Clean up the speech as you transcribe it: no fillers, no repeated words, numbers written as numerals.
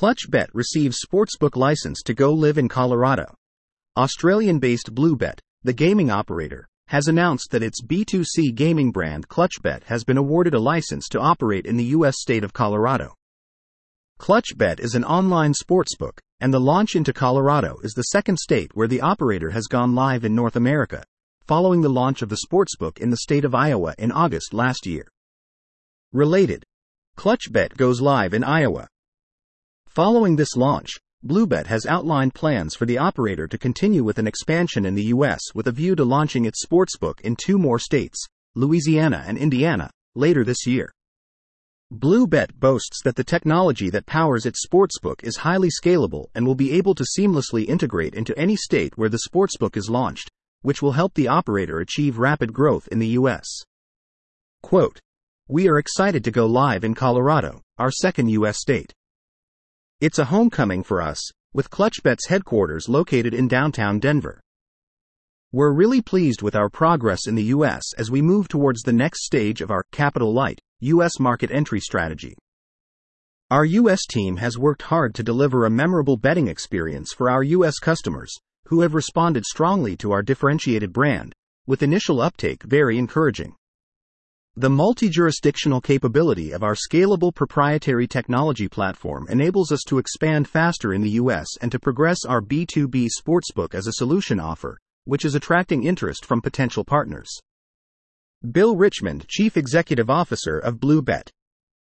ClutchBet receives sportsbook license to go live in Colorado. Australian-based Bluebet, the gaming operator, has announced that its B2C gaming brand ClutchBet has been awarded a license to operate in the U.S. state of Colorado. ClutchBet is an online sportsbook, and the launch into Colorado is the second state where the operator has gone live in North America, following the launch of the sportsbook in the state of Iowa in August last year. Related. ClutchBet goes live in Iowa. Following this launch, Bluebet has outlined plans for the operator to continue with an expansion in the U.S. with a view to launching its sportsbook in 2 more states, Louisiana and Indiana, later this year. Bluebet boasts that the technology that powers its sportsbook is highly scalable and will be able to seamlessly integrate into any state where the sportsbook is launched, which will help the operator achieve rapid growth in the U.S. Quote, "We are excited to go live in Colorado, our second U.S. state. It's a homecoming for us, with ClutchBet's headquarters located in downtown Denver. We're really pleased with our progress in the U.S. as we move towards the next stage of our capital-light U.S. market entry strategy. Our U.S. team has worked hard to deliver a memorable betting experience for our U.S. customers, who have responded strongly to our differentiated brand, with initial uptake very encouraging. The multi-jurisdictional capability of our scalable proprietary technology platform enables us to expand faster in the U.S. and to progress our B2B sportsbook as a solution offer, which is attracting interest from potential partners." Bill Richmond, Chief Executive Officer of Bluebet.